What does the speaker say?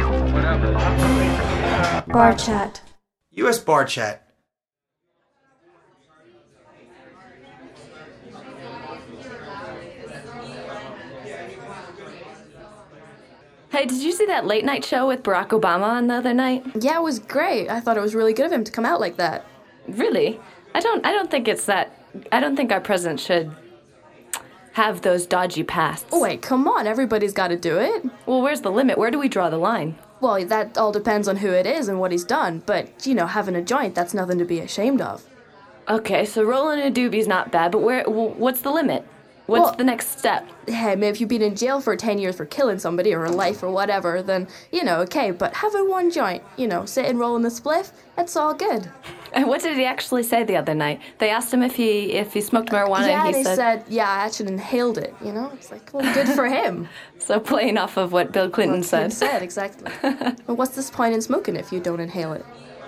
Bar chat. U.S. Bar Chat. Hey, did you see that late night show with Barack Obama on the other night? Yeah, it was great. I thought it was really good of him to come out like that. Really? I don't think it's that. I don't think our president should have those dodgy pasts. Oh, wait, come on. Everybody's got to do it. Well, where's the limit? Where do we draw the line? Well, that all depends on who it is and what he's done. But, having a joint, that's nothing to be ashamed of. Okay, so rolling a doobie's not bad, but what's the limit? What's the next step? Hey, maybe if you've been in jail for 10 years for killing somebody or a life or whatever, then, okay. But having one joint, sitting rolling the spliff, that's all good. And what did he actually say the other night? They asked him if he smoked marijuana, yeah, and he said, I actually inhaled it, It's like, well, good for him. So playing off of what Bill Clinton said. Exactly. Well, what's this point in smoking if you don't inhale it?